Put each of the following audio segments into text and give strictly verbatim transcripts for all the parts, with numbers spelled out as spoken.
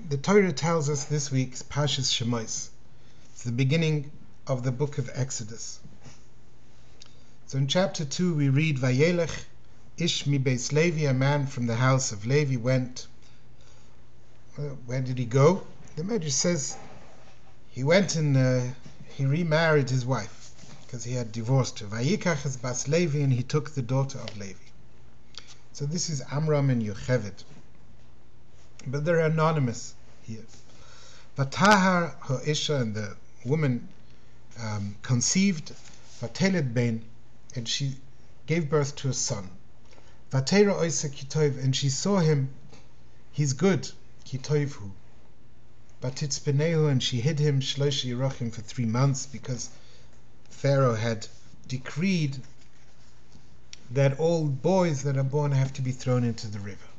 The Torah tells us this week's Parshas Shemos. It's the beginning of the book of Exodus. So in chapter two we read, Vayelech ish mi beis Levi, a man from the house of Levi went. Well, where did he go? The Medrash says he went and uh, he remarried his wife because he had divorced her. Vayikach es bas Levi, and he took the daughter of Levi. So this is Amram and Yocheved, but they're anonymous here. Vatahar ha'isha, and the woman um, conceived, vateled ben, and she gave birth to a son. Vatera oisa kitov, and she saw him, he's good, kitovhu. Batitzpenehu, and she hid him, shlosh yirachim, for three months, because Pharaoh had decreed that all boys that are born have to be thrown into the river.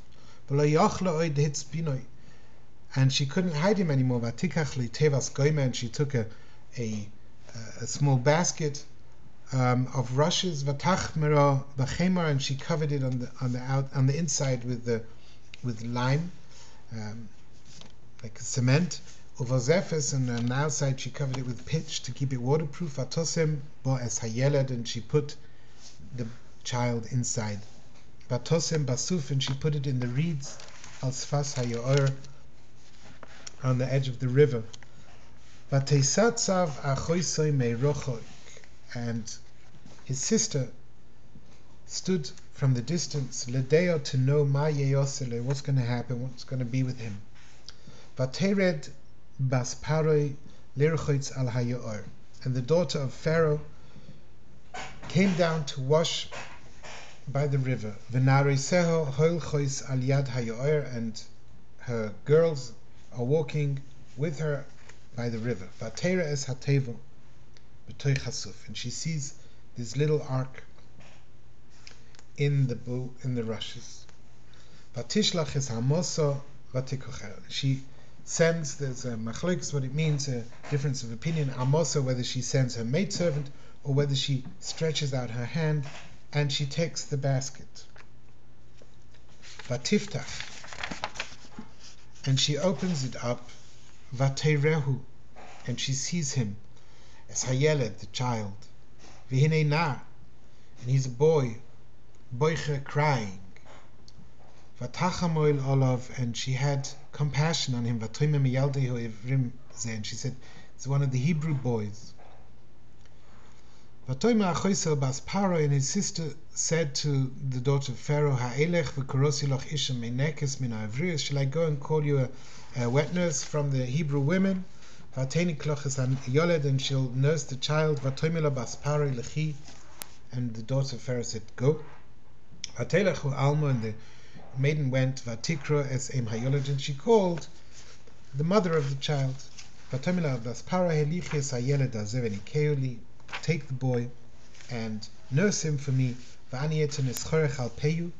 And she couldn't hide him anymore. And she took a a, a small basket um, of rushes, and she covered it on the on the out on the inside with the with lime, um, like cement. And on the outside she covered it with pitch to keep it waterproof. And she put the child inside. Batosem basuf, and she put it in the reeds, al sfas hayoor, on the edge of the river. Bateisatzav achoisoi meirochok, and his sister stood from the distance, ledeo, to know ma yeyosele, what's going to happen, what's going to be with him. Batered bas paroi lirchoitz al hayoor, and the daughter of Pharaoh came down to wash by the river. V'nariseho hoil chois al yad hayoor, and her girls are walking with her by the river. Vatera es hatevo b'toy chasuf, and she sees this little ark in the bow, in the rushes. Vatishlach es hamoso vatikocher, she sends, there's a machlokes what it means, a difference of opinion, amoso, whether she sends her maidservant or whether she stretches out her hand and she takes the basket. Vatiftach, and she opens it up. Vaterehu, and she sees him, as hayeled, the child. V'hinei nar, and he's a boy, boiche, crying. Vatachamoil olav, and she had compassion on him. Vatoime miyaldehu ivrim ze, and she said, it's one of the Hebrew boys. Vatoime achoisel bas Paro, and his sister said to the daughter of Pharaoh, Ha'elech v'korosi loch isha menekes min ha'evriyos, shall I go and call you a, a wet nurse from the Hebrew women? V'ateni kloches an yoled, and she'll nurse the child. Vatoime lo bas Paro lechi, and the daughter of Pharaoh said, go. V'atelechu alma, and the maiden went. Vatikro es em hayoled, and she called the mother of the child. Vatoime lo bas Paro helichi es hayeled azeh v'nikeuli, take the boy and nurse him for me. And the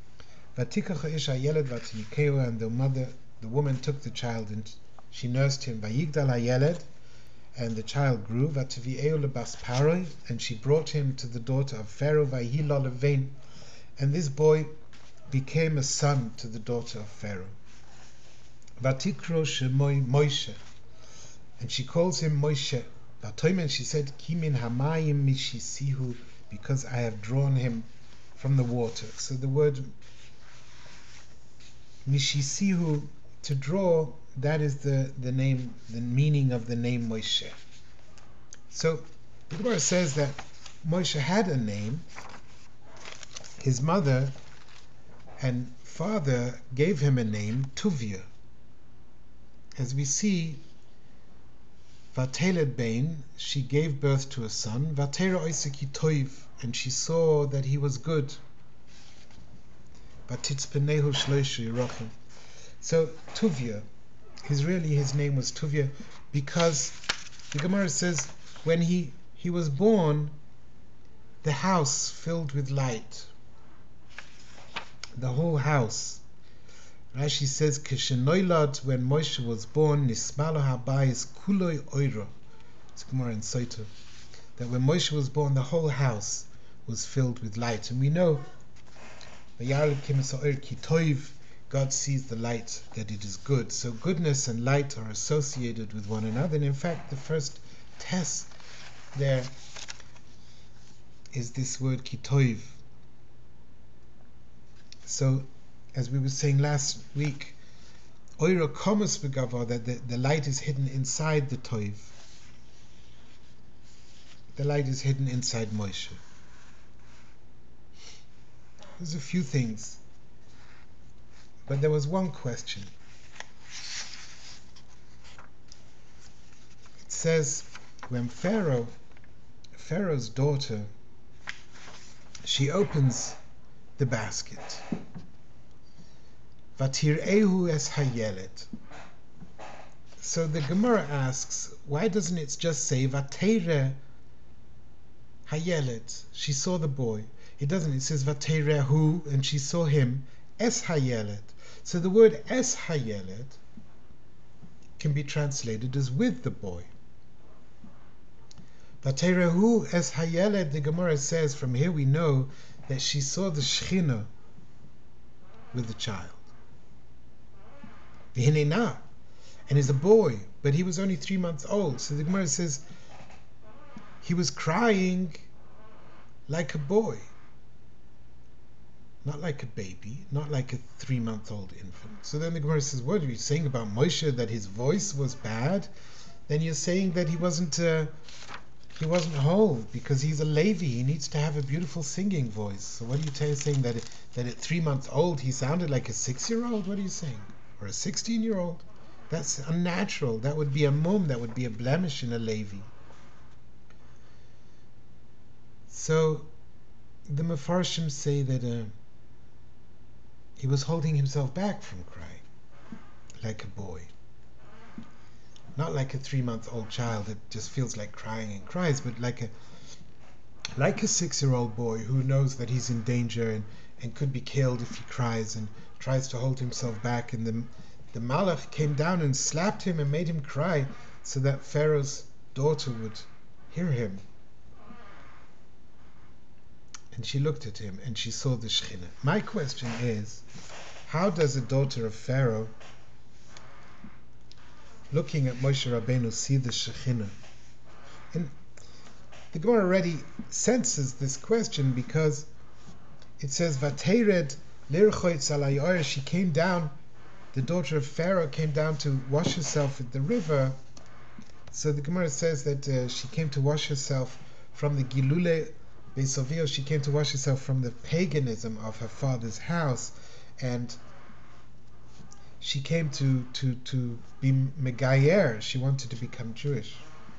mother, the woman, took the child and she nursed him. And the child grew. And she brought him to the daughter of Pharaoh. And this boy became a son to the daughter of Pharaoh. And she calls him Moshe. And she said, Kimin hamayim mishisihu, because I have drawn him from the water. So the word mishisihu, to draw, that is the, the name, the meaning of the name Moshe. So the Gemara says that Moshe had a name. His mother and father gave him a name, Tuvia. As we see, Vateled Bain, she gave birth to a son. Vatera oiseki toiv, and she saw that he was good. Vatitzpenehu shloishu yirachim. So Tuvia, his really his name was Tuvia, because the Gemara says when he he was born, the house filled with light. The whole house. Rashi says, Kishenoilad, when Moshe was born, Nismalo habayis kuloi oiro. It's Gemara in Soto. That when Moshe was born, the whole house was filled with light. And we know, God sees the light, that it is good. So goodness and light are associated with one another. And in fact, the first test there is this word kitoiv. So, as we were saying last week, oiro komus begava, that the, the light is hidden inside the toiv. The light is hidden inside Moshe. There's a few things, but there was one question. It says, when Pharaoh, Pharaoh's daughter, she opens the basket, Vatir'ehu es hayelet. So the Gemara asks, why doesn't it just say Vateire hayelet? She saw the boy. It doesn't. It says Vaterehu, and she saw him, es hayelet. So the word es hayelet can be translated as with the boy. Vaterehu es hayelet, the Gemara says, from here we know that she saw the Shechina with the child. V'hinena, and he's a boy, but he was only three months old. So the Gemara says he was crying like a boy, not like a baby, not like a three-month-old infant. So then the Gemara says, what are you saying about Moshe, that his voice was bad? Then you're saying that he wasn't uh, he wasn't whole, because he's a Levi. He needs to have a beautiful singing voice. So what are you t- saying, that it, that at three months old he sounded like a six-year-old? What are you saying? Or a sixteen-year-old? That's unnatural. That would be a mum. That would be a blemish in a Levi. So the Mefarshim say that uh, he was holding himself back from crying, like a boy. Not like a three-month-old child that just feels like crying and cries, but like a like a six-year-old boy who knows that he's in danger and, and could be killed if he cries, and tries to hold himself back. And the, the Malach came down and slapped him and made him cry so that Pharaoh's daughter would hear him. And she looked at him and she saw the Shechina. My question is, how does a daughter of Pharaoh, looking at Moshe Rabbeinu, see the Shechina? And the Gemara already senses this question, because it says, Vatered lirchoitz alayor, she came down, the daughter of Pharaoh came down to wash herself at the river. So the Gemara says that uh, she came to wash herself from the Gilule Beisovio, she came to wash herself from the paganism of her father's house, and she came to, to, to be Megayer. She wanted to become Jewish.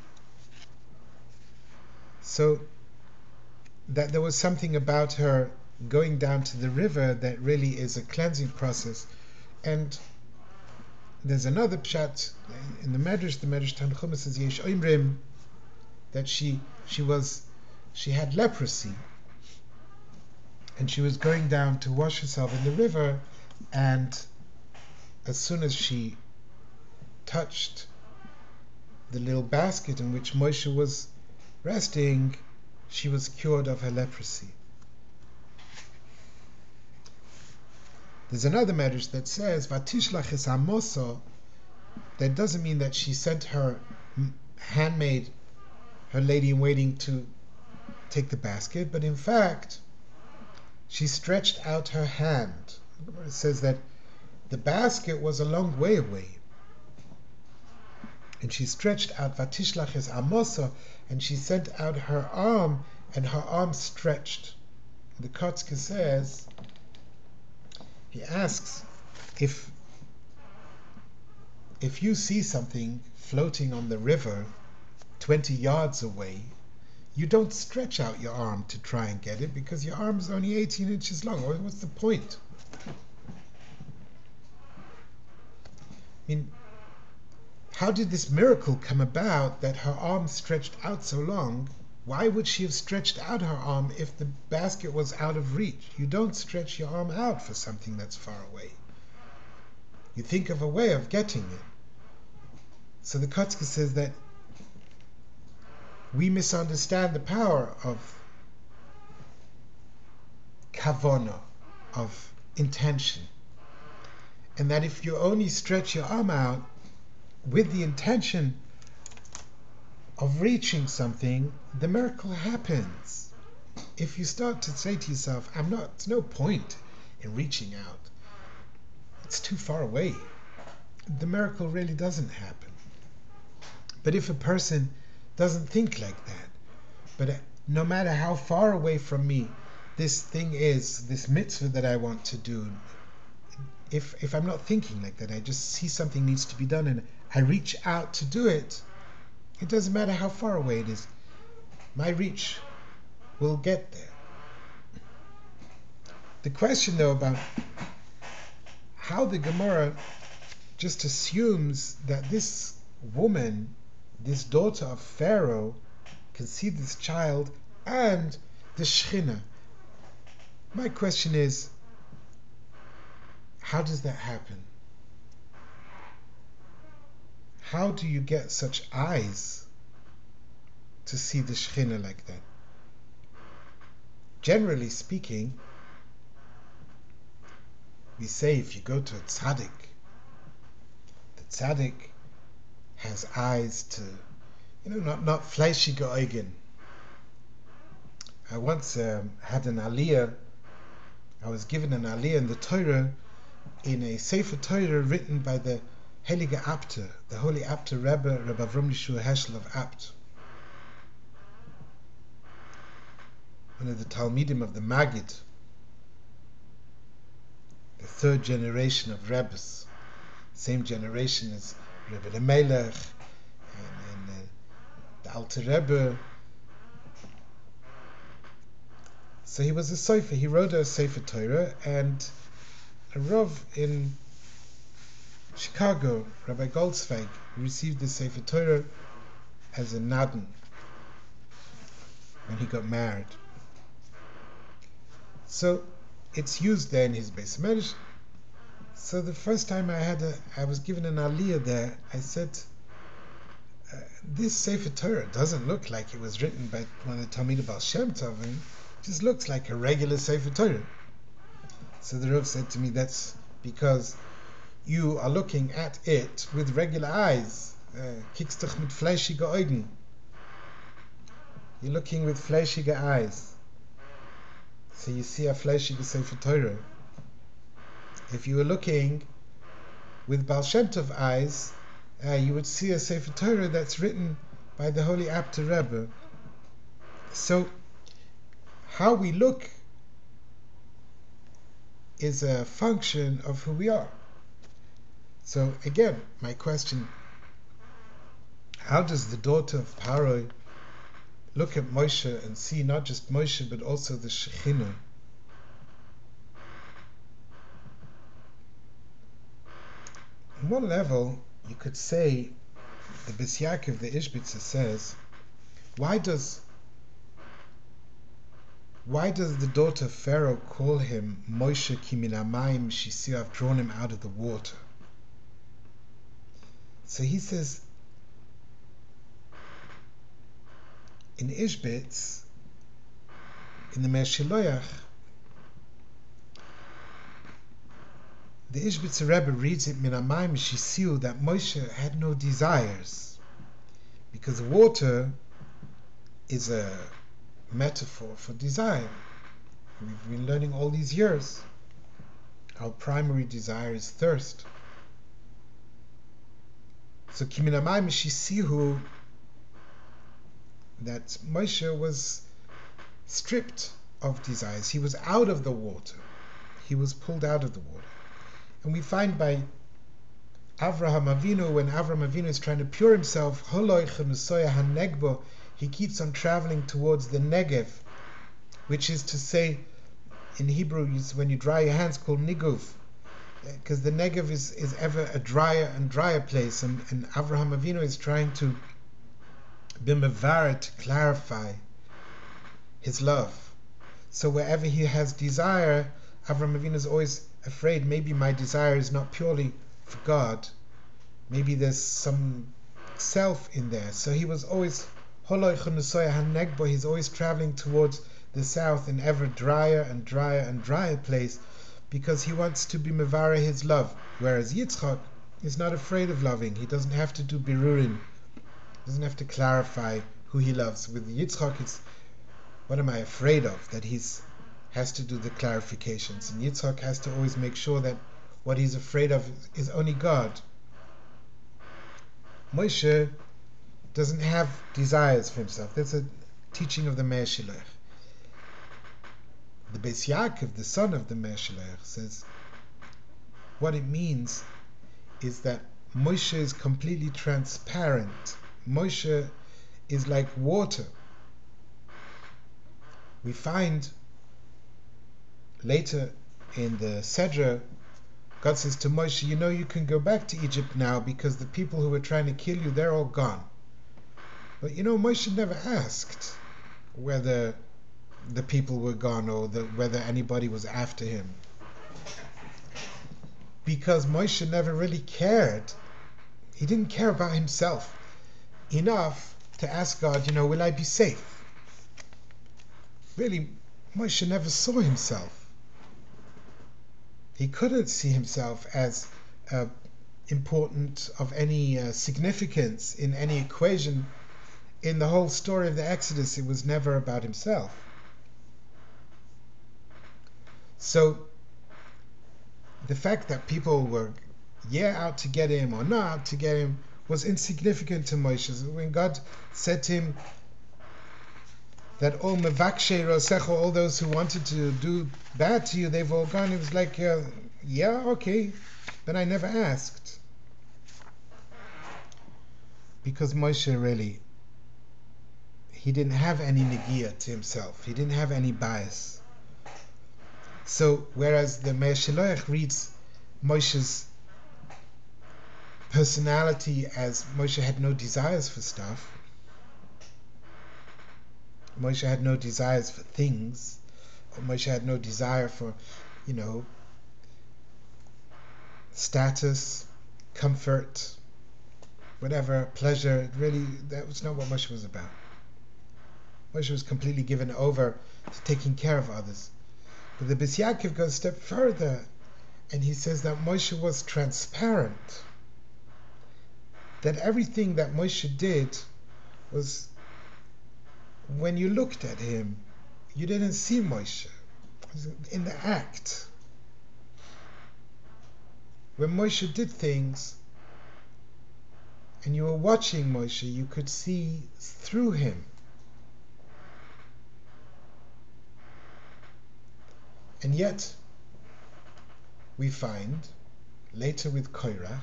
So that there was something about her going down to the river that really is a cleansing process. And there's another pshat in the Medrash, the Medrash Tanchuma says Yesh Oimrim, that she she was she had leprosy, and she was going down to wash herself in the river, and as soon as she touched the little basket in which Moshe was resting, she was cured of her leprosy. There's another medrash that says Vatishlach es hamoso. That doesn't mean that she sent her handmaid, her lady in waiting, to take the basket, but in fact she stretched out her hand. It says that the basket was a long way away, and she stretched out Vatishlach es hamoso, and she sent out her arm, and her arm stretched. The Kotzke says, he asks, if if you see something floating on the river twenty yards away, you don't stretch out your arm to try and get it, because your arm is only eighteen inches long. What's the point? I mean, how did this miracle come about that her arm stretched out so long? Why would she have stretched out her arm if the basket was out of reach? You don't stretch your arm out for something that's far away. You think of a way of getting it. So the Kotzke says that we misunderstand the power of kavona, of intention. and that if you only stretch your arm out with the intention of reaching something, the miracle happens. If you start to say to yourself, I'm not, there's no point in reaching out, it's too far away, the miracle really doesn't happen. But if a person doesn't think like that, but no matter how far away from me this thing is, this mitzvah that I want to do, if if I'm not thinking like that, I just see something needs to be done and I reach out to do it, it doesn't matter how far away it is, my reach will get there. The question though about how the Gemara just assumes that this woman, this daughter of Pharaoh, can see this child and the Shekhinah. My question is, how does that happen? How do you get such eyes to see the Shekhinah like that? Generally speaking, we say if you go to a tzaddik, the tzaddik has eyes to, you know, not not fleischige Augen. I once um, had an aliyah. I was given an aliyah in the Torah, in a Sefer Torah written by the Heilige Abte, the Holy Abte Rebbe, Rebbe Avram Yeshua Heschel of Abt, one of the Talmidim of the Maggid, the third generation of Rebbes, same generation as Rebbe the Melech and, and uh, the Alter Rebbe. So he was a Sefer, he wrote a Sefer Torah, and a Rav in Chicago, Rabbi Goldsveig, received the Sefer Torah as a Naden when he got married. So it's used there in his Beis Medrash. So the first time I had a, I was given an aliyah there, I said, uh, this Sefer Torah doesn't look like it was written by one of the Talmidei Baal Shem Tov, and it just looks like a regular Sefer Torah. So the Rav said to me, that's because you are looking at it with regular eyes. Kiekst dich mit fleischige Augen. You're looking with fleischige eyes. So you see a fleischige Sefer Torah. If you were looking with Baal Shem Tov eyes, uh, you would see a Sefer Torah that's written by the Holy Abte Rebbe. So how we look is a function of who we are. So again, my question, how does the daughter of Paro look at Moshe and see not just Moshe but also the Shekhinah? On one level, you could say, the Beis Yaakov, the Ishbitzer, says, why does why does the daughter of Pharaoh call him Moshe ki min hamayim shisi, I've drawn him out of the water? So he says, in Ishbitz, in the Meir Shiloach, the Ishbitzer Rebbe reads it min hamayim shisiu, that Moshe had no desires, because water is a metaphor for desire. We've been learning all these years our primary desire is thirst. So ki min hamayim shisihu, that Moshe was stripped of desires. He was out of the water. He was pulled out of the water. And we find by Avraham Avinu, when Avraham Avinu is trying to pure himself, he keeps on traveling towards the Negev, which is to say, in Hebrew, when you dry your hands, called Niguv, because the Negev is, is ever a drier and drier place, and, and Avraham Avinu is trying to be mevarer, to clarify his love. So wherever he has desire, Avraham Avinu is always afraid, maybe my desire is not purely for God, maybe there's some self in there. So he was always he's always traveling towards the south in ever drier and drier and drier place, because he wants to be mevara his love. Whereas Yitzchak is not afraid of loving. He doesn't have to do birurin. Doesn't have to clarify who he loves. With Yitzchak, it's what am I afraid of? That he's has to do the clarifications. And Yitzchak has to always make sure that what he's afraid of is only God. Moshe doesn't have desires for himself. That's a teaching of the Meir Shilach. The Beis Yaakov, the son of the Meir Shilach, says what it means is that Moshe is completely transparent. Moshe is like water. We find later in the Sedra, God says to Moshe, you know, you can go back to Egypt now because the people who were trying to kill you, they're all gone. But you know, Moshe never asked whether the people were gone or the, whether anybody was after him. Because Moshe never really cared. He didn't care about himself enough to ask God, you know, will I be safe? Really, Moshe never saw himself. He couldn't see himself as uh, important of any uh, significance in any equation. In the whole story of the Exodus, it was never about himself. So the fact that people were yeah out to get him or not out to get him was insignificant to Moshe. When God said to him that all mevakshe rosecho, all those who wanted to do bad to you, they've all gone, it was like, uh, yeah, okay, but I never asked. Because Moshe really, he didn't have any negia to himself. He didn't have any bias. So, whereas the Meir Shilach reads Moshe's personality as Moshe had no desires for stuff, Moshe had no desires for things, or Moshe had no desire for, you know, status, comfort, whatever, pleasure. Really, that was not what Moshe was about. Moshe was completely given over to taking care of others. But the Beis Yaakov goes a step further, and he says that Moshe was transparent. That everything that Moshe did was, when you looked at him, you didn't see Moshe. It was in the act. When Moshe did things, and you were watching Moshe, you could see through him. And yet, we find, later with Korach,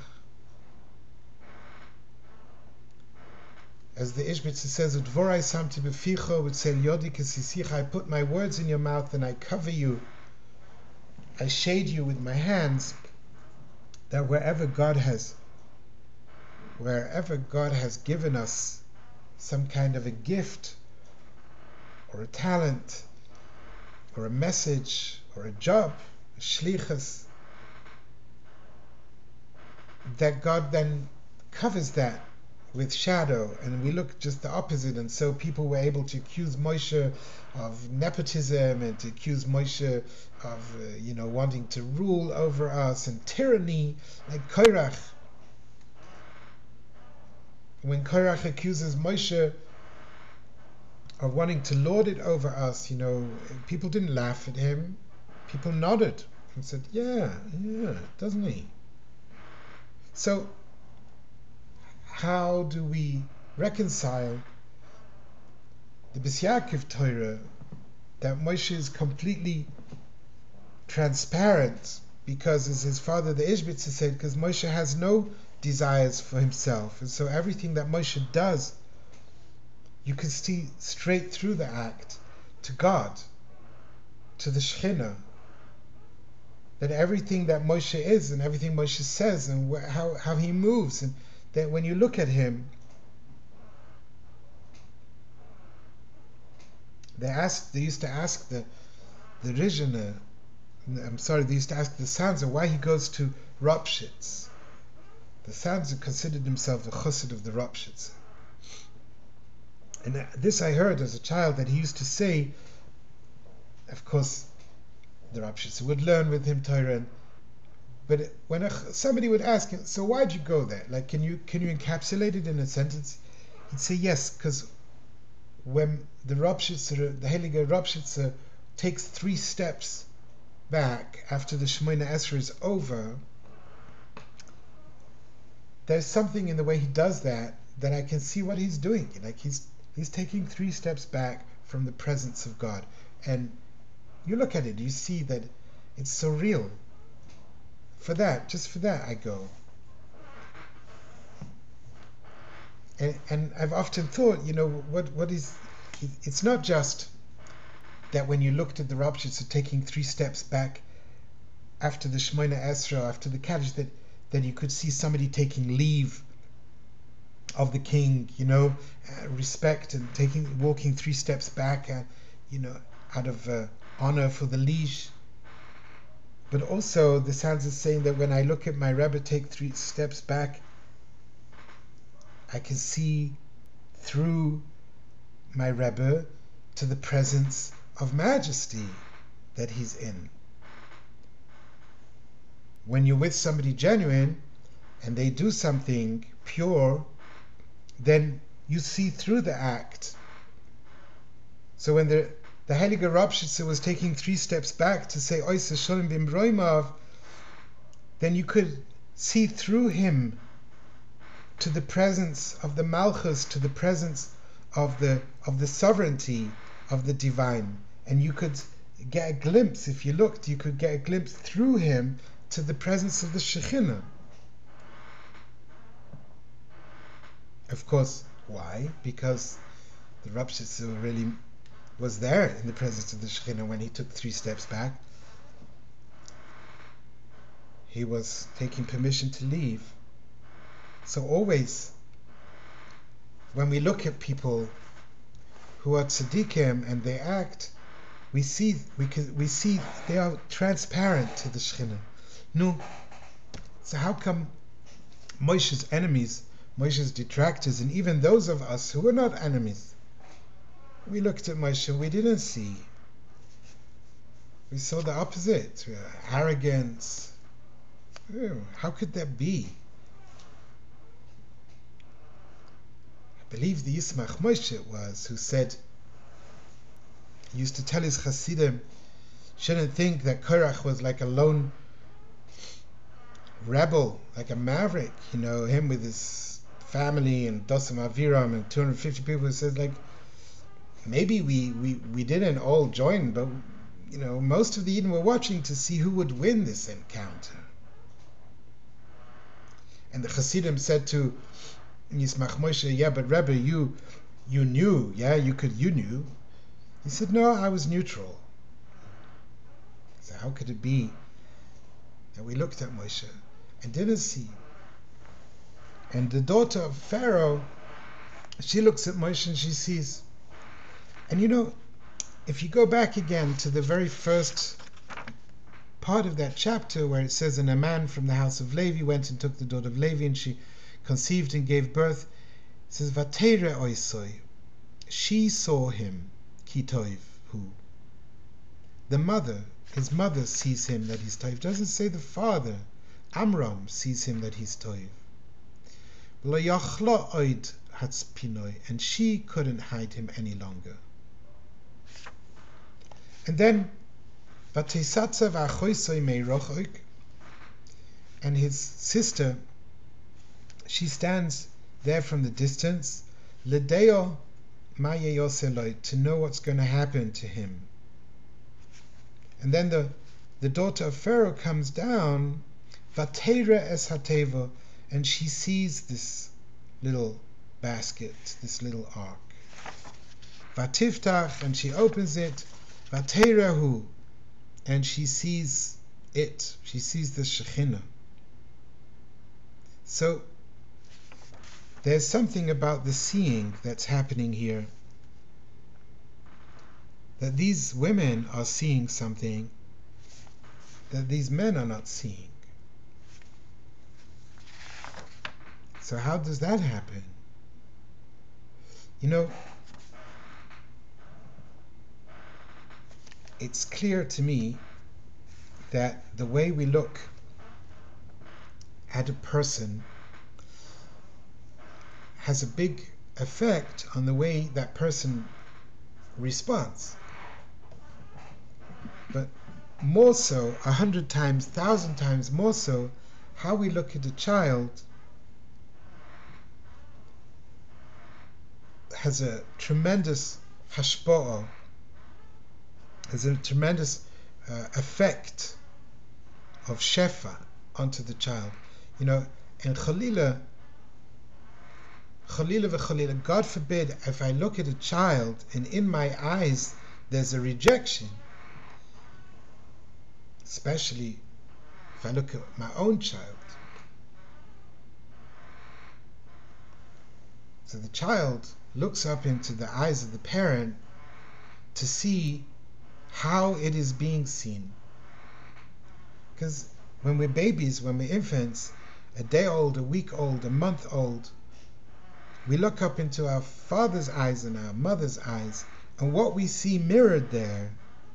as the Ishbitzer says, Udvorai samti beficho v'tzel yodi kesisicha, I put my words in your mouth and I cover you, I shade you with my hands, that wherever God has, wherever God has given us some kind of a gift, or a talent, or a message, or a job, a shlichus, that God then covers that with shadow, and we look just the opposite. And so people were able to accuse Moshe of nepotism and to accuse Moshe of uh, you know wanting to rule over us and tyranny, like Korach. When Korach accuses Moshe of wanting to lord it over us, you know, people didn't laugh at him. People nodded and said, yeah, yeah, doesn't he? So how do we reconcile the Beis Yaakov Torah that Moshe is completely transparent, because, as his father the Ishbitzer said, because Moshe has no desires for himself, and so everything that Moshe does, you can see straight through the act to God, to the Shekhinah, that everything that Moshe is and everything Moshe says and wh- how, how he moves, and that when you look at him, they asked, they used to ask the the Rizhiner, I'm sorry, they used to ask the Sanzer why he goes to Ropshitz. The Sanzer considered himself a chassid of the Ropshitz. And this I heard as a child, that he used to say, of course, the Rav Shitzer would learn with him Torah. But when a, somebody would ask him, so why'd you go there? Like, can you can you encapsulate it in a sentence? He'd say yes, because when the Rav Shitzer, the Heilige Rav Shitzer, takes three steps back after the Shemoneh Esrei is over, there's something in the way he does that that I can see what he's doing. Like he's he's taking three steps back from the presence of God, and you look at it, you see that it's so real. For that, just for that, I go. And and I've often thought, you know, what what is? It's not just that when you looked at the Rav Shitzer taking three steps back after the Shemoneh Esrei, after the Kaddish, that that you could see somebody taking leave of the king, you know, uh, respect and taking walking three steps back, uh, you know, out of uh, honor for the liege. But also, the sounds is saying that when I look at my Rebbe take three steps back, I can see through my Rebbe to the presence of majesty that he's in. When you're with somebody genuine and they do something pure, then you see through the act. So when the the Heilige Rav Shitzer was taking three steps back to say Ois Sholem B'Imroimav, then you could see through him to the presence of the Malchus, to the presence of the of the sovereignty of the divine, and you could get a glimpse. If you looked, you could get a glimpse through him to the presence of the Shekhinah. Of course, why? Because the Rav Shitzer really was there in the presence of the Shekhinah when he took three steps back. He was taking permission to leave. So always, when we look at people who are tzaddikim and they act, we see we can we see they are transparent to the Shekhinah. No, so how come Moshe's enemies, Moshe's detractors, and even those of us who were not enemies, we looked at Moshe, we didn't see. We saw the opposite. Arrogance. Oh, how could that be? I believe the Yismach Moshe it was who said, he used to tell his Hasidim, shouldn't think that Korach was like a lone rebel, like a maverick, you know, him with his family and Dosam Aviram and two hundred fifty people. He says, like, maybe we, we, we didn't all join, but, you know, most of the Eden were watching to see who would win this encounter. And the Hasidim said to Yismach Moshe, yeah, but Rebbe, you you knew, yeah, you could, you knew. He said, no, I was neutral. So how could it be that we looked at Moshe and didn't see? And the daughter of Pharaoh, she looks at Moshe and she sees. And you know, if you go back again to the very first part of that chapter where it says, and a man from the house of Levi went and took the daughter of Levi, and she conceived and gave birth. It says, Vateire oisoi, she saw him, kitoiv, who? The mother, his mother sees him that he's toiv. It doesn't say the father. Amram sees him that he's toiv. Lo yachlo oid hatzpinoi, and she couldn't hide him any longer. And then, Vatesatza v'achoisoi meirochoik, and his sister, she stands there from the distance, Ledeo mayeyoseloi, to know what's going to happen to him. And then the, the daughter of Pharaoh comes down, Vateira es hateva, and she sees this little basket, this little ark. Vatiftach, and she opens it, Vateirahu, and she sees it, she sees the Shekhinah. So, there's something about the seeing that's happening here. That these women are seeing something that these men are not seeing. So how does that happen? You know, it's clear to me that the way we look at a person has a big effect on the way that person responds. But more so, a hundred times, thousand times more so, how we look at a child has a tremendous hashpa'ah, has a tremendous uh, effect of shefa onto the child. You know, and Chalila, Chalila v'Chalila, God forbid, if I look at a child and in my eyes there's a rejection, especially if I look at my own child. So the child looks up into the eyes of the parent to see how it is being seen. Because when we're babies, when we're infants, a day old, a week old, a month old, we look up into our father's eyes and our mother's eyes, and what we see mirrored there,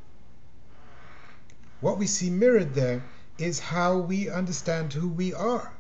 what we see mirrored there is how we understand who we are.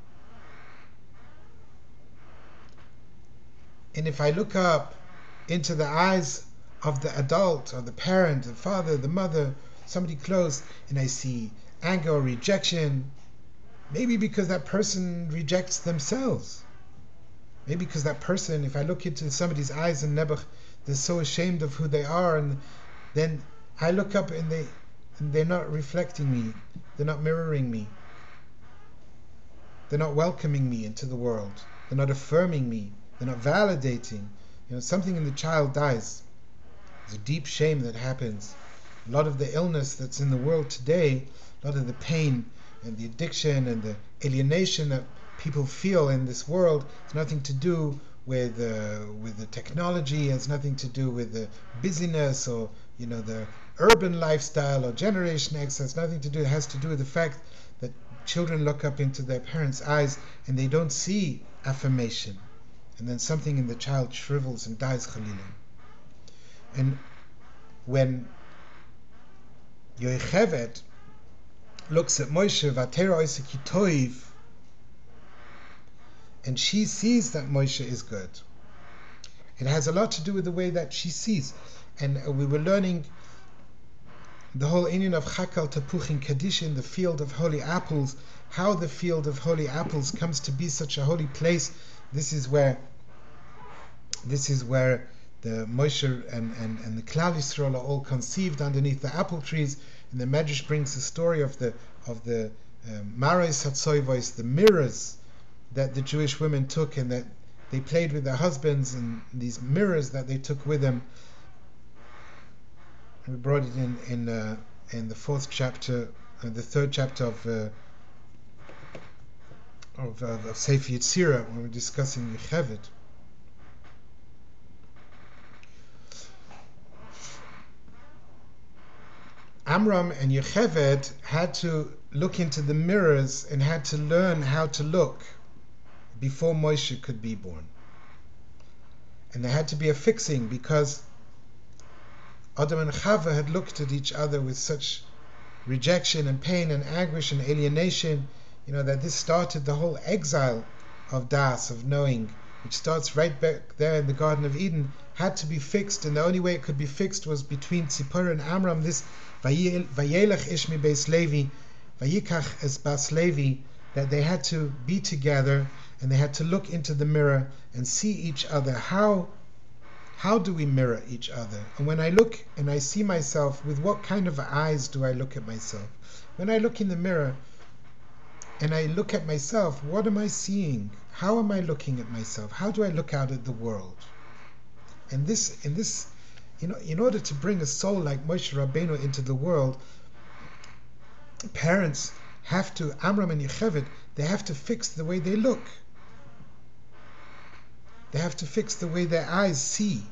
And if I look up into the eyes of the adult or the parent, the father, the mother, somebody close, and I see anger or rejection, maybe because that person rejects themselves. Maybe because that person, if I look into somebody's eyes and Nebuch, they're so ashamed of who they are, and then I look up and they and they're not reflecting me, they're not mirroring me, they're not welcoming me into the world, they're not affirming me, they're not validating. You know, something in the child dies. There's a deep shame that happens. A lot of the illness that's in the world today, a lot of the pain and the addiction and the alienation that people feel in this world, it's nothing to do with uh, with the technology. It's nothing to do with the busyness or you know the urban lifestyle or Generation X. It's nothing to do. It has to do with the fact that children look up into their parents' eyes and they don't see affirmation, and then something in the child shrivels and dies. Chalila. And when Yocheved looks at Moshe, Vatera Oisek Toiv, and she sees that Moshe is good, it has a lot to do with the way that she sees. And uh, we were learning the whole inyan of Chakal Tapuchin Kaddish in the field of holy apples, how the field of holy apples comes to be such a holy place. This is where this is where the Moshe and, and, and the Klal Yisrael are all conceived underneath the apple trees. And the Medrash brings the story of the of the Marais Hatzoivos, the mirrors that the Jewish women took and that they played with their husbands, and these mirrors that they took with them. We brought it in in uh, in the fourth chapter, uh, the third chapter of uh, of, uh, of Sefer Yetzirah, when we're discussing Yocheved. Amram and Yocheved had to look into the mirrors and had to learn how to look before Moshe could be born. And there had to be a fixing, because Adam and Chava had looked at each other with such rejection and pain and anguish and alienation, you know, that this started the whole exile of Das, of knowing, which starts right back there in the Garden of Eden, had to be fixed. And the only way it could be fixed was between Tzipora and Amram, this Vayelech ish mi beis Levi, Vayikach es bas Levi, that they had to be together and they had to look into the mirror and see each other. How how do we mirror each other? And when I look and I see myself, with what kind of eyes do I look at myself? When I look in the mirror and I look at myself, what am I seeing? How am I looking at myself? How do I look out at the world? And this, in this, you know, in order to bring a soul like Moshe Rabbeinu into the world, parents have to, Amram and Yocheved, they have to fix the way they look. They have to fix the way their eyes see.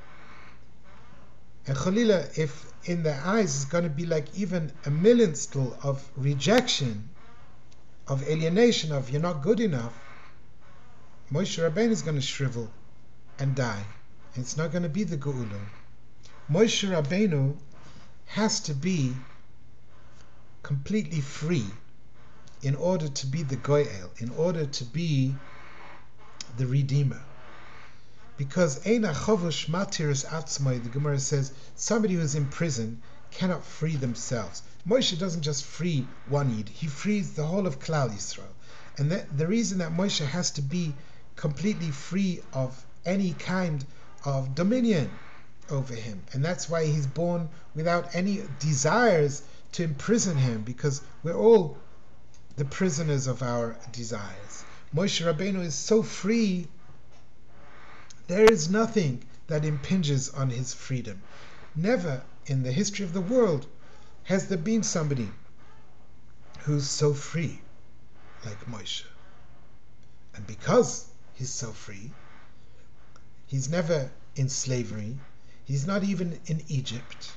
And Chalila, if in their eyes is going to be like even a millionth of rejection, of alienation, of you're not good enough, Moshe Rabbeinu is going to shrivel and die. And it's not going to be the Geula. Moshe Rabbeinu has to be completely free in order to be the Goyel, in order to be the Redeemer. Because Eina Chovush Matiris Atzmai, the Gemara says, somebody who is in prison cannot free themselves. Moshe doesn't just free one Yid, he frees the whole of Klal Yisrael. And the, the reason that Moshe has to be completely free of any kind of dominion over him, and that's why he's born without any desires to imprison him, because we're all the prisoners of our desires. Moshe Rabbeinu is so free, there is nothing that impinges on his freedom. Never in the history of the world has there been somebody who's so free like Moshe. And because he's so free, he's never in slavery, he's not even in Egypt.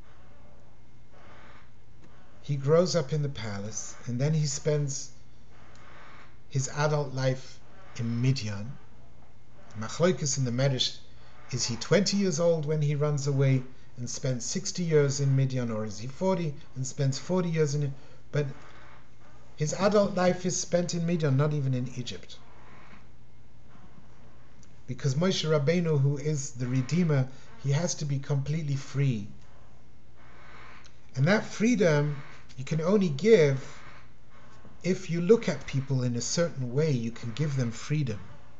He grows up in the palace, and then he spends his adult life in Midian. Machloikis in the Medrash, is he twenty years old when he runs away and spends sixty years in Midian, or is he forty and spends forty years in it? But his adult life is spent in Midian, not even in Egypt. Because Moshe Rabbeinu, who is the Redeemer, he has to be completely free. And that freedom you can only give if you look at people in a certain way. You can give them freedom.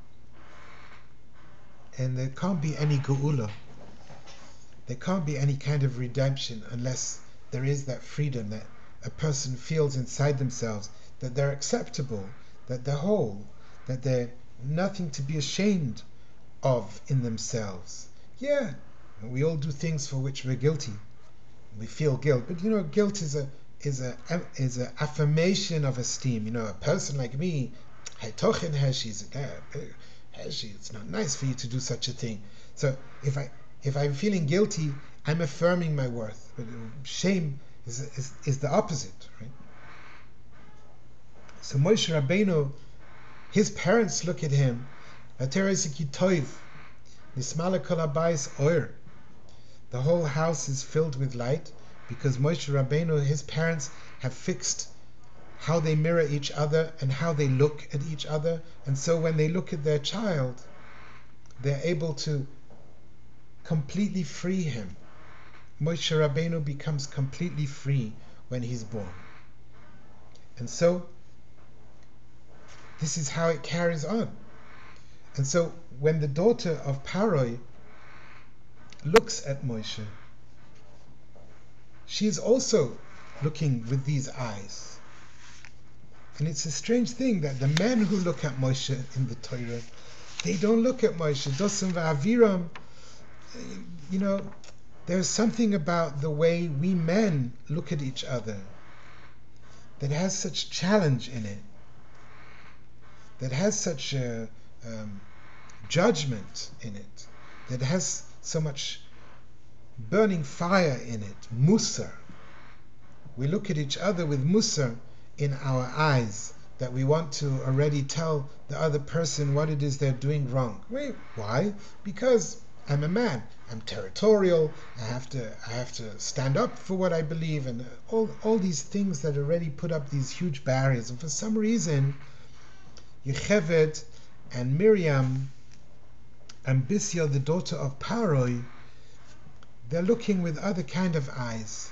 And there can't be any geula. There can't be any kind of redemption unless there is that freedom that a person feels inside themselves, that they're acceptable, that they're whole, that they're nothing to be ashamed of in themselves. Yeah, we all do things for which we're guilty. We feel guilt, but you know, guilt is a is a is a affirmation of esteem. You know, a person like me, it's not nice for you to do such a thing. So if I if I'm feeling guilty, I'm affirming my worth. But shame is is, is the opposite, right? So Moshe Rabbeinu, his parents look at him, the whole house is filled with light, because Moshe Rabbeinu, his parents have fixed how they mirror each other and how they look at each other, and so when they look at their child, they're able to completely free him. Moshe Rabbeinu becomes completely free when he's born. And so this is how it carries on. And so when the daughter of Paroi looks at Moshe, she is also looking with these eyes. And it's a strange thing that the men who look at Moshe in the Torah, they don't look at Moshe. Dosim va'aviram, you know, there's something about the way we men look at each other that has such challenge in it, that has such a um, judgment in it, that has so much burning fire in it, musar. We look at each other with musar in our eyes, that we want to already tell the other person what it is they're doing wrong. Wait, why? Because I'm a man. I'm territorial. I have to. I have to stand up for what I believe, and all all these things that already put up these huge barriers. And for some reason, Yocheved and Miriam and Bisya, the daughter of Paroi, they're looking with other kind of eyes.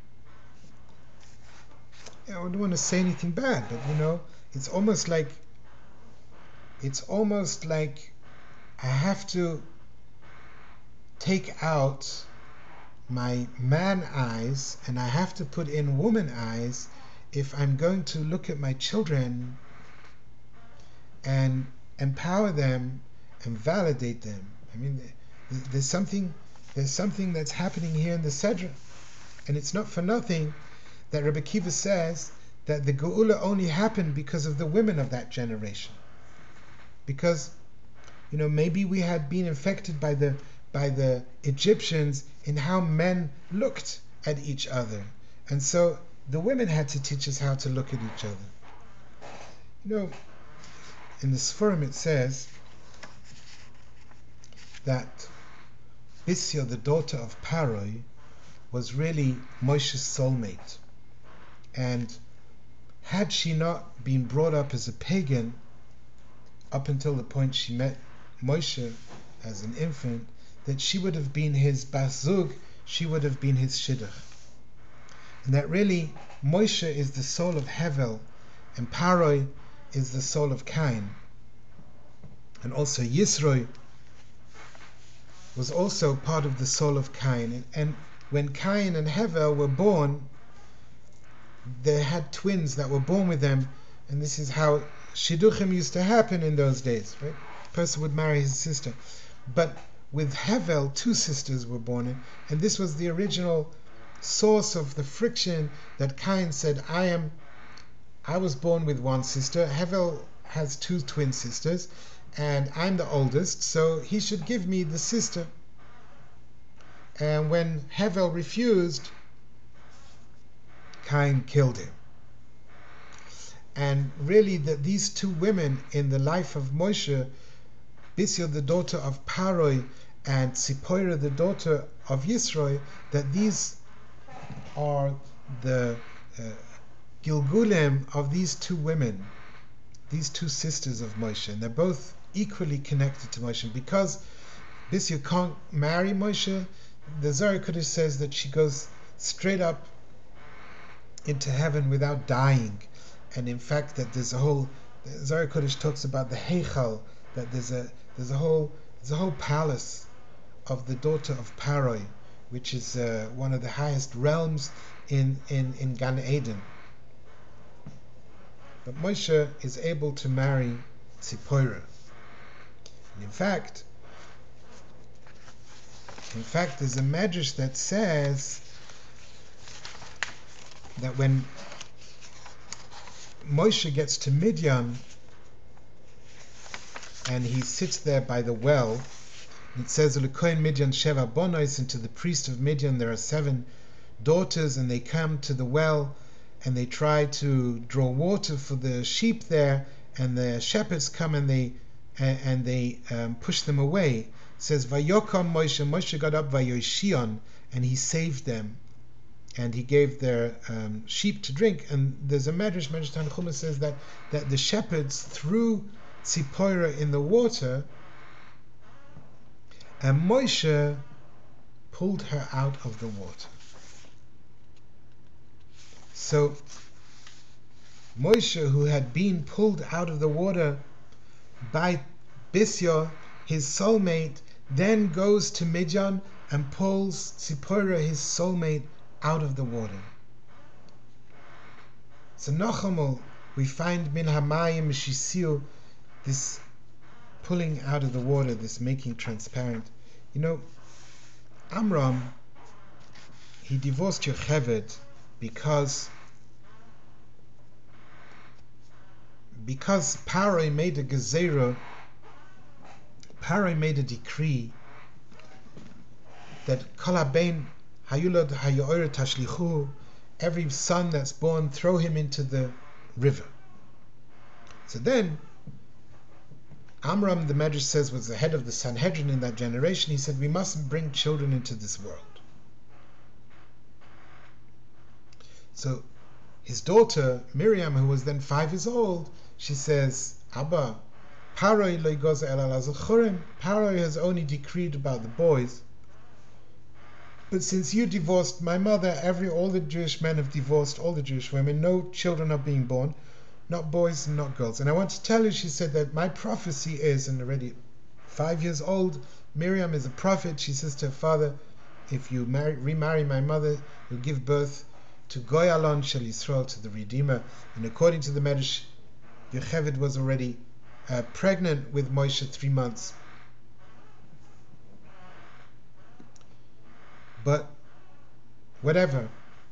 I don't want to say anything bad, but you know, it's almost like it's almost like I have to take out my man eyes and I have to put in woman eyes if I'm going to look at my children and empower them and validate them. I mean, there's something there's something that's happening here in the Sedra, and it's not for nothing that Rebbe Kiva says that the Geula only happened because of the women of that generation. Because, you know, maybe we had been infected by the by the Egyptians in how men looked at each other, and so the women had to teach us how to look at each other. You know, in the Sforim it says that Bisya, the daughter of Paroi, was really Moshe's soulmate. And had she not been brought up as a pagan up until the point she met Moshe as an infant, that she would have been his bas zug, she would have been his shidduch. And that really Moshe is the soul of Hevel and Paroi is the soul of Cain. And also Yisroi was also part of the soul of Cain. And, and when Cain and Hevel were born, they had twins that were born with them, and this is how shidduchim used to happen in those days, right? A person would marry his sister. But with Hevel, two sisters were born in, and this was the original source of the friction that Cain said, I am I was born with one sister, Hevel has two twin sisters, and I'm the oldest, so he should give me the sister. And when Hevel refused, Cain killed him. And really that these two women in the life of Moshe, Bisya the daughter of Paroi and Tzipora the daughter of Yisroi, that these are the uh, Gilgulim of these two women, these two sisters of Moshe, and they're both equally connected to Moshe. And because Bisya can't marry Moshe, the Zohar Kodesh says that she goes straight up into heaven without dying. And in fact that there's a whole, Zohar Kodesh talks about the Heichal, that there's a there's a whole there's a whole palace of the daughter of Paroi, which is uh, one of the highest realms in, in, in Gan Eden. But Moshe is able to marry Tzipora. And in fact, in fact there's a medrash that says that when Moshe gets to Midian and he sits there by the well, it says L'kohen Midian Sheva Bonos, and to the priest of Midian there are seven daughters, and they come to the well and they try to draw water for the sheep there, and the shepherds come and they and, and they um, push them away. It says Vayokam Moshe, Moshe got up Vayoshion, and he saved them, and he gave their um, sheep to drink. And there's a medrash, Medrash Tanchuma says that that the shepherds threw Tzipora in the water, and Moshe pulled her out of the water. So Moshe, who had been pulled out of the water by Bisya, his soulmate, then goes to Midian and pulls Tzipora, his soulmate, out of the water. So Nochomol, we find Min Hamayim Shisiu, this pulling out of the water, this making transparent. You know, Amram, he divorced Yocheved because because Paroi made a gezerah, Paroi made a decree that Kol habein hayulad hayoyer tashlichu, every son that's born, throw him into the river. So then Amram, the Medrash says, was the head of the Sanhedrin in that generation. He said, we mustn't bring children into this world. So his daughter Miriam, who was then five years old, she says, Abba, Paroi lo goza el al azachurim. Paroi has only decreed about the boys, but since you divorced my mother, every all the Jewish men have divorced all the Jewish women. No children are being born, not boys and not girls. And I want to tell you, she said, that my prophecy is, and already five years old, Miriam is a prophet. She says to her father, if you marry, remarry my mother, you'll give birth to Goyalon Shel Yisrael, to the Redeemer. And according to the Medrash, Yocheved was already uh, pregnant with Moshe three months. But whatever.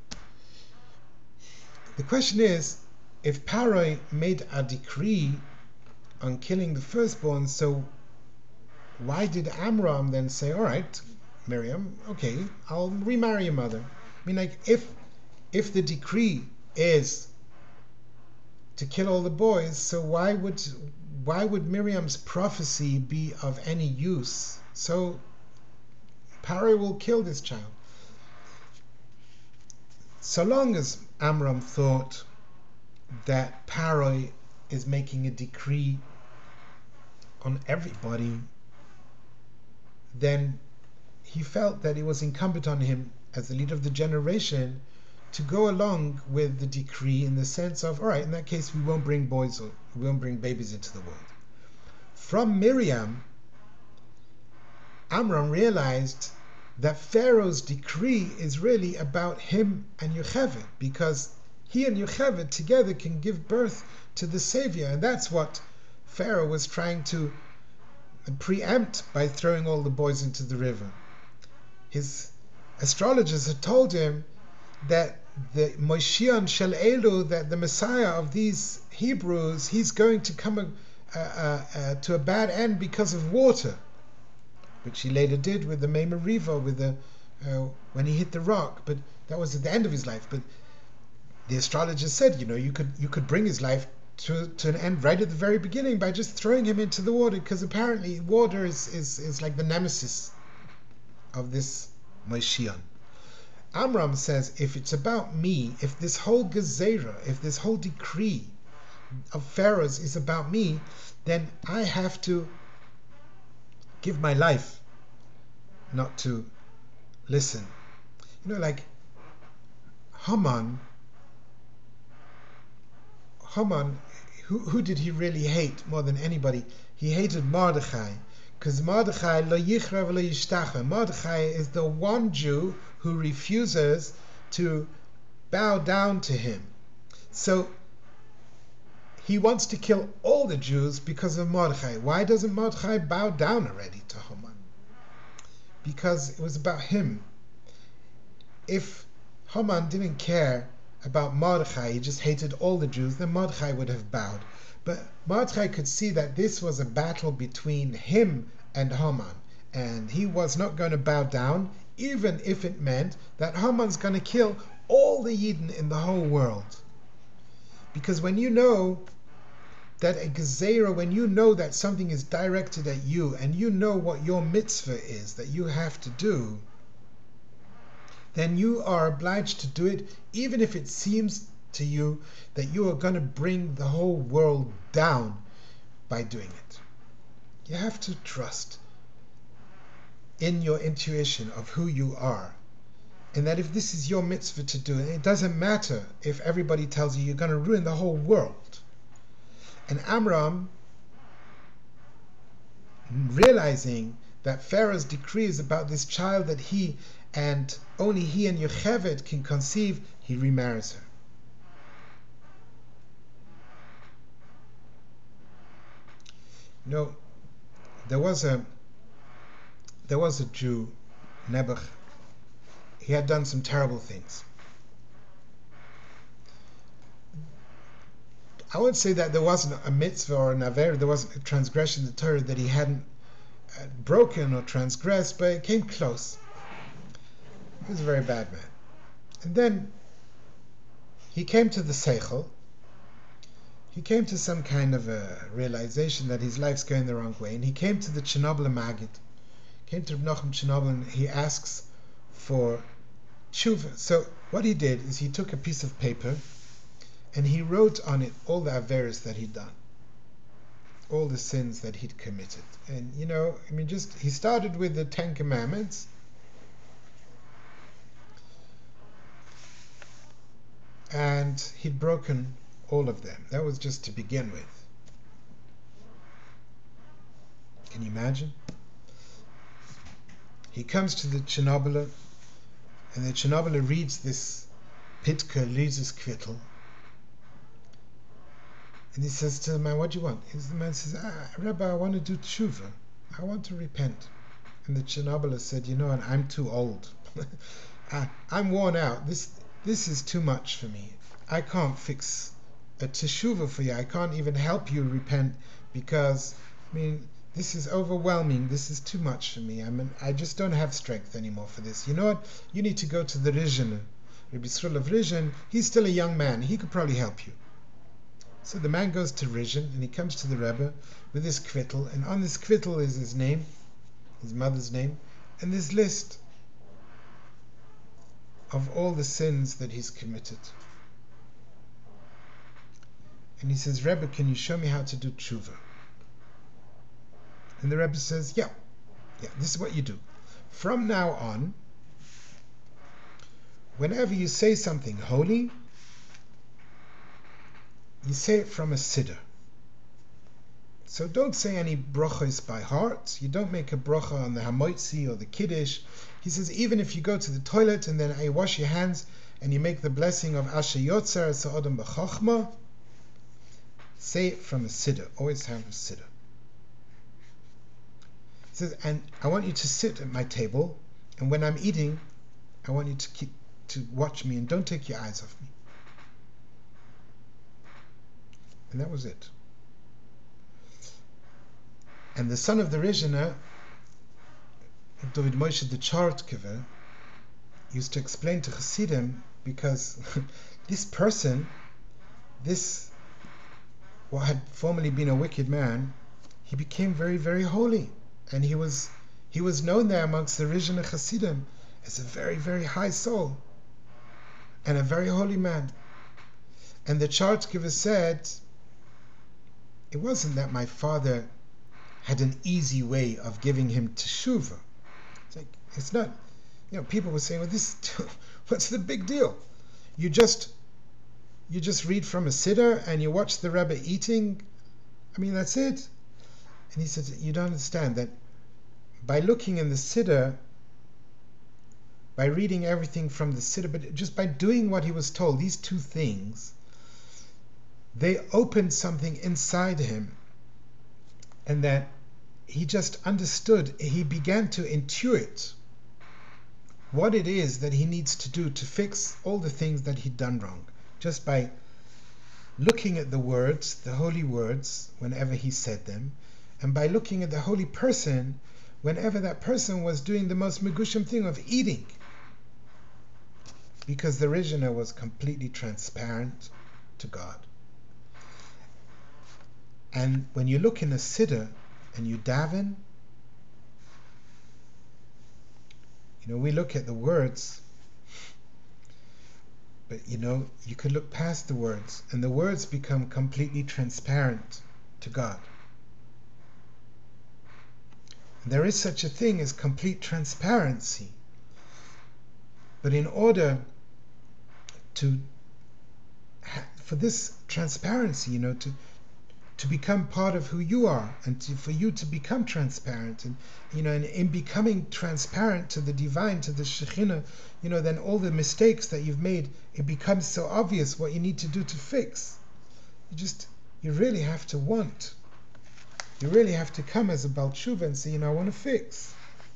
The question is, if Paroi made a decree on killing the firstborn, so why did Amram then say, all right, Miriam, okay, I'll remarry your mother? I mean, like, if if the decree is to kill all the boys, so why would why would Miriam's prophecy be of any use? So Paroi will kill this child. So long as Amram thought that Paroi is making a decree on everybody, then he felt that it was incumbent on him as the leader of the generation to go along with the decree, in the sense of, all right, in that case we won't bring boys or we won't bring babies into the world. From Miriam, Amram realized that Pharaoh's decree is really about him and Yocheved, because he and Yocheved together can give birth to the Savior, and that's what Pharaoh was trying to preempt by throwing all the boys into the river. His astrologers had told him that the Moshiach Shel Elu, that the Messiah of these Hebrews, he's going to come uh, uh, uh, to a bad end because of water, which he later did with the Mei Meriva, with the uh, when he hit the rock. But that was at the end of his life. But the astrologers said, you know, you could you could bring his life to to an end right at the very beginning by just throwing him into the water, because apparently water is, is, is like the nemesis of this Moshiach. Amram says, if it's about me, if this whole gezerah, if this whole decree of Pharaoh's is about me, then I have to give my life not to listen. You know, like Haman, Haman, who, who did he really hate more than anybody? He hated Mordechai, because Mordechai lo yichra v'lo yishtacha. Mordechai is the one Jew who refuses to bow down to him. So he wants to kill all the Jews because of Mordechai. Why doesn't Mordechai bow down already to Haman? Because it was about him. If Haman didn't care about Mordechai, he just hated all the Jews, then Mordechai would have bowed. But Mordechai could see that this was a battle between him and Haman, and he was not going to bow down, even if it meant that Haman's going to kill all the Yidden in the whole world. Because when you know that a gezerah, when you know that something is directed at you, and you know what your mitzvah is that you have to do, then you are obliged to do it, even if it seems to you that you are going to bring the whole world down by doing it. You have to trust in your intuition of who you are, and that if this is your mitzvah to do it, it doesn't matter if everybody tells you you're going to ruin the whole world. And Amram, realizing that Pharaoh's decree is about this child that he and only he and Yocheved can conceive, he remarries her. You know, there was a there was a Jew, Nebuch. He had done some terrible things. I would say that there wasn't a mitzvah or an aver, there wasn't a transgression of the Torah that he hadn't uh, broken or transgressed, but it came close. He was a very bad man. And then he came to the Seichel. He came to some kind of a realization that his life's going the wrong way, and he came to the Chernobyl Maggid. Came to Reb Nachum Chernobyl, and he asks for tshuva. So what he did is he took a piece of paper and he wrote on it all the averos that he'd done, all the sins that he'd committed. And you know, I mean, just he started with the Ten Commandments, and he'd broken all of them. That was just to begin with. Can you imagine? He comes to the Chernobyl, and the Chernobyl reads this Pitka, reads this Kvittel, and he says to the man, "What do you want?" The man says, ah, "Rabbi, I want to do tshuva. I want to repent." And the Chernobyl said, "You know, and I'm too old. I, I'm worn out. This this is too much for me. I can't fix a teshuva for you. I can't even help you repent, because, I mean, this is overwhelming. This is too much for me. I mean, I just don't have strength anymore for this. You know what? You need to go to the Rizhin, Rabbi Yisrael of Rizhin. He's still a young man. He could probably help you." So the man goes to Rizhin, and he comes to the Rebbe with this kvittel, and on this kvittel is his name, his mother's name, and this list of all the sins that he's committed. and he says, Rebbe, can you show me how to do tshuva? And the Rebbe says, yeah, yeah, this is what you do. From now on, whenever you say something holy, you say it from a siddur. So don't say any brachos by heart. You don't make a bracha on the hamoitzi or the kiddush. He says, even if you go to the toilet and then you wash your hands and you make the blessing of Asher Yotzer Sa'odam B'Chachma, say it from a siddur. Always have a siddur. He says, and I want you to sit at my table, and when I'm eating, I want you to keep to watch me and don't take your eyes off me. And that was it. And the son of the Rizhiner, David Moshe the Chartkever, used to explain to Chassidim, because this person, this what had formerly been a wicked man, he became very, very holy, and he was he was known there amongst the Rizhiner Chassidim as a very, very high soul and a very holy man. And the Chartkever said, it wasn't that my father had an easy way of giving him teshuvah. It's like, it's not, you know, people were saying, well, this, what's the big deal? You just, you just read from a siddur and you watch the Rebbe eating. I mean, that's it. And he said, you don't understand that by looking in the siddur, by reading everything from the siddur, but just by doing what he was told, these two things, they opened something inside him, and that he just understood, he began to intuit what it is that he needs to do to fix all the things that he'd done wrong, just by looking at the words, the holy words, whenever he said them, and by looking at the holy person, whenever that person was doing the most megushim thing of eating. Because the Rizhiner was completely transparent to God. And when you look in a siddur and you daven, you know, we look at the words, but you know, you could look past the words, and the words become completely transparent to God. And there is such a thing as complete transparency. But in order to, for this transparency, you know, to to become part of who you are, and to, for you to become transparent, and you know, and in becoming transparent to the divine, to the Shekhinah, you know, then all the mistakes that you've made, it becomes so obvious what you need to do to fix. You just, you really have to want. You really have to come as a Baal Tshuva and say, you know, I want to fix.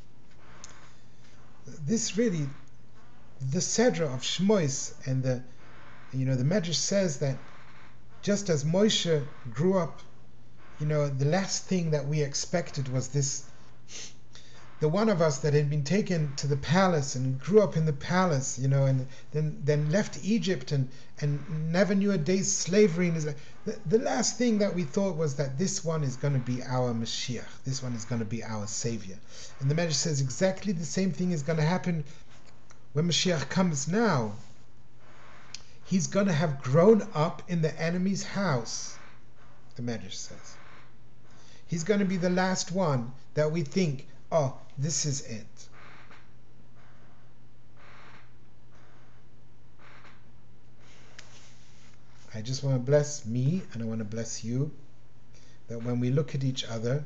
This really, the Sedra of Shmois, and the, you know, the Medrash says that just as Moshe grew up, you know, the last thing that we expected was this, the one of us that had been taken to the palace and grew up in the palace, you know, and then then left Egypt and, and never knew a day's slavery. And the, the last thing that we thought was that this one is going to be our Mashiach. This one is going to be our Savior. And the Medrash says exactly the same thing is going to happen when Mashiach comes now. He's going to have grown up in the enemy's house, the Medrash says. He's going to be the last one that we think, oh, this is it. I just want to bless me, and I want to bless you, that when we look at each other,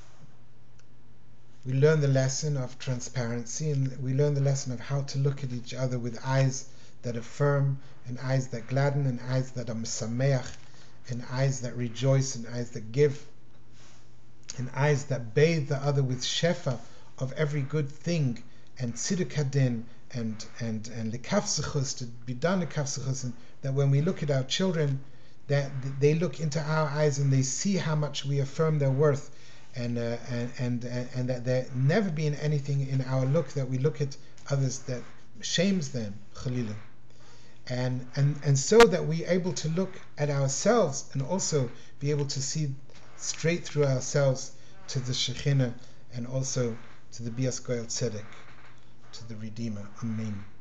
we learn the lesson of transparency, and we learn the lesson of how to look at each other with eyes that affirm, and eyes that gladden, and eyes that are mesameach, and eyes that rejoice, and eyes that give, and eyes that bathe the other with shefa of every good thing, and tziduk hadin, and and and lekafsechus, to be done lekafsechus, and that when we look at our children, that they look into our eyes and they see how much we affirm their worth, and uh, and and and that there never been anything in our look that we look at others that shames them, Khalilah. And, and and so that we're able to look at ourselves and also be able to see straight through ourselves to the Shekhinah, and also to the Bias Goel Tzedek, to the Redeemer. Amen.